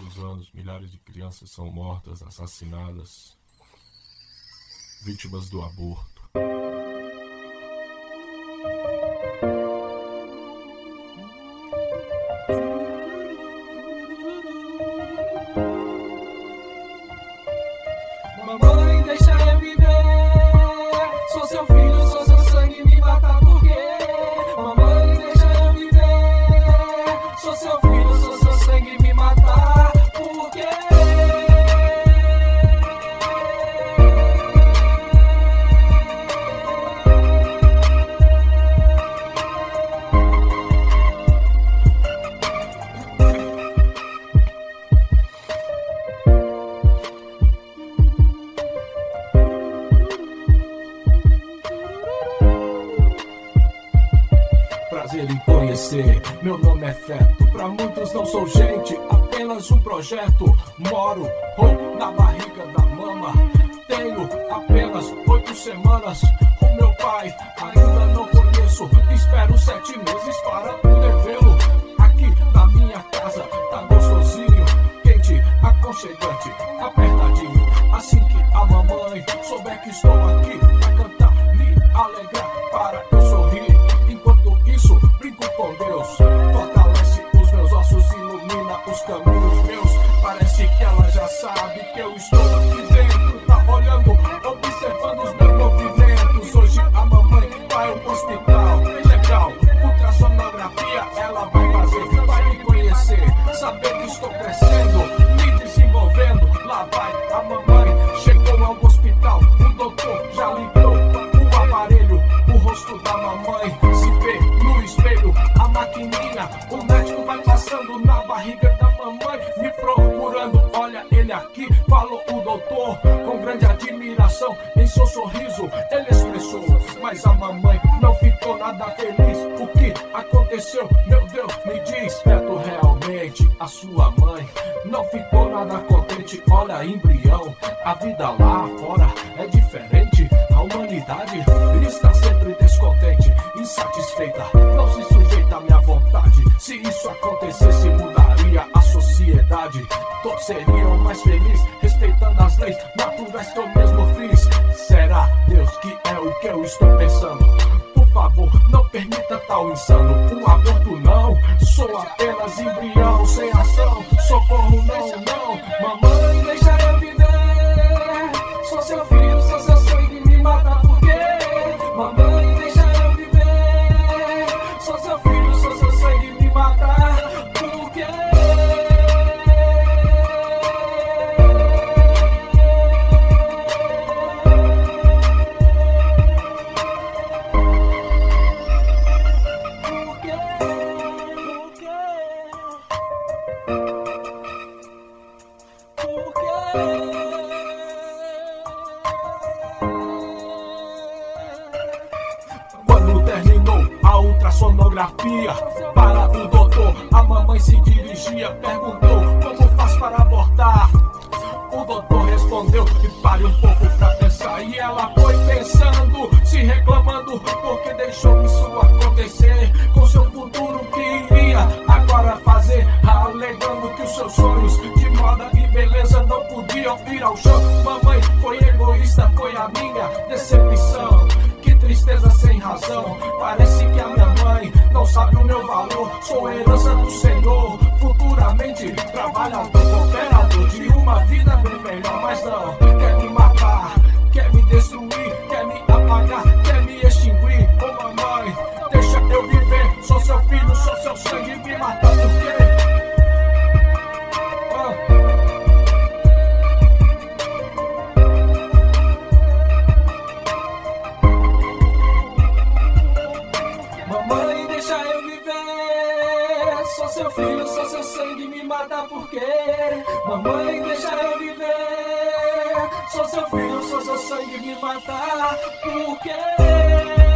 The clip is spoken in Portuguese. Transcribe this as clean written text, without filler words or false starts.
os anos, milhares de crianças são mortas, assassinadas, vítimas do aborto. Mamãe, deixa eu viver. Sou seu filho, sou seu sangue, me mata por quê? Mamãe, deixa eu viver. Sou seu filho, sou seu sangue, me mata por quê? Prazer em conhecer, meu nome é Feto. Pra muitos não sou gente, apenas um projeto. Moro na barriga da mama. Tenho apenas 8 semanas. O meu pai ainda não conheço. Espero 7 meses para poder vê-lo. Aqui na minha casa tá gostosinho, quente, aconchegante, apertadinho. Assim que a mamãe souber que estou aqui, vai cantar, me alegrar para eu sorrir. Enquanto isso, brinco com Deus, fortalece os meus ossos, ilumina os caminhos meus. Parece que ela já sabe que eu estou aqui dentro, tá olhando, observando os meus movimentos. Hoje a mamãe vai ao hospital, legal, ultrassonografia ela vai fazer, vai me conhecer, saber que estou crescendo, me desenvolvendo. Lá vai a mamãe, chegou ao hospital, o doutor já ligou o aparelho, o rosto da mamãe se vê no espelho, a maquininha, o médico vai passando na barriga da mamãe, me procurando. Olha ele aqui, falou o doutor, com grande admiração em seu sorriso ele expressou, mas a mamãe não ficou nada feliz. O que aconteceu, meu Deus, me diz. Feto, realmente a sua mãe não ficou nada contente. Olha, embrião, a vida lá fora é diferente. A humanidade está sempre descontente, insatisfeita, não se sujeita à minha vontade. Se isso acontecesse, mudaria a sociedade. Todos seriam mais felizes, respeitando as leis naturais que eu mesmo fiz. Será, Deus, que é o que eu estou pensando? Por favor, não permita tal insano. Um aborto não, sou apenas embrião sem ação. Socorro, não, não. Mamãe, deixa eu viver. Sou seu filho, sou seu sangue, me mata por quê? Mamãe, deixa eu viver. Sou seu filho, sou seu sangue, me mata por quê? Quando terminou a ultrassonografia, para o doutor a mamãe se dirigia, perguntou como faz para abortar. O doutor respondeu que pare um pouco pra pensar. E ela foi pensando, se reclamando, porque deixou isso acontecer com seu futuro que iria agora fazer, alegando que os seus sonhos de moda e beleza não podiam ir ao chão. Mamãe foi egoísta, foi a minha decepção. Que tristeza sem razão, parece que a minha mãe não sabe o meu valor. Sou herança do Senhor, futuramente trabalhador, cooperador de uma vida bem melhor. Mas não, quer me matar, quer me destruir, quer me apagar, quer me extinguir. Ô mamãe, deixa eu viver, sou seu filho, sou seu sangue, me mata por quê? Mamãe, deixa eu viver. Sou seu filho, sou seu sangue, me mata por quê? Mamãe, deixa eu viver. Sou seu filho, sou seu sangue, me mata por quê?